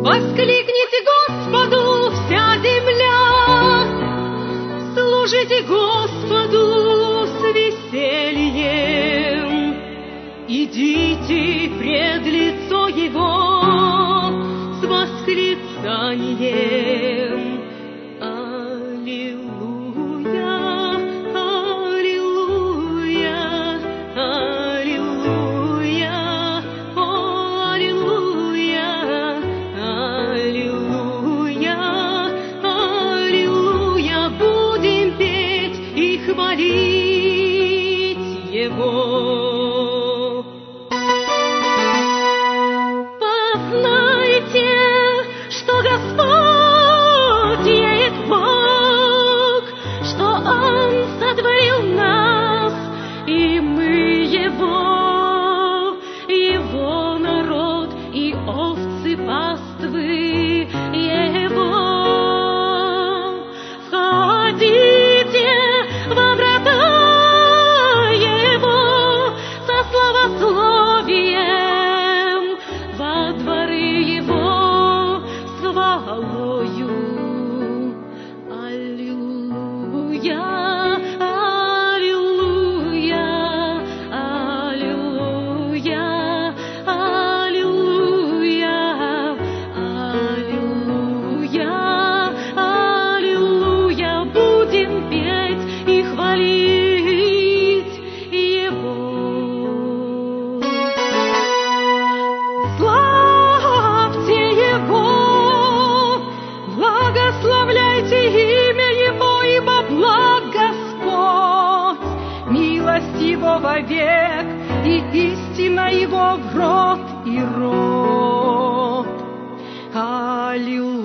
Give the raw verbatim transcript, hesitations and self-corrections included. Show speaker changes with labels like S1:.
S1: Воскликните Господу вся земля, служите Господу с весельем, идите пред лицо Его с восклицанием. Аллилуйя, аллилуйя, аллилуйя, о, аллилуйя, аллилуйя, аллилуйя. Будем петь и хвалить Его. Познайте, что Господь есть Бог, что Он сотворил нас, и мы Его, Его народ и овцы паствы Его. Входите во врата Его со славословием, во дворы Его с хвалою. Аллилуйя, аллилуйя, аллилуйя, аллилуйя, аллилуйя, аллилуйя. Будем петь и хвалить Его. Славьте Его, благословляйте имя Его, ибо благ Господь, милость Его вовек, и истина Его в род и род. Аллилуйя.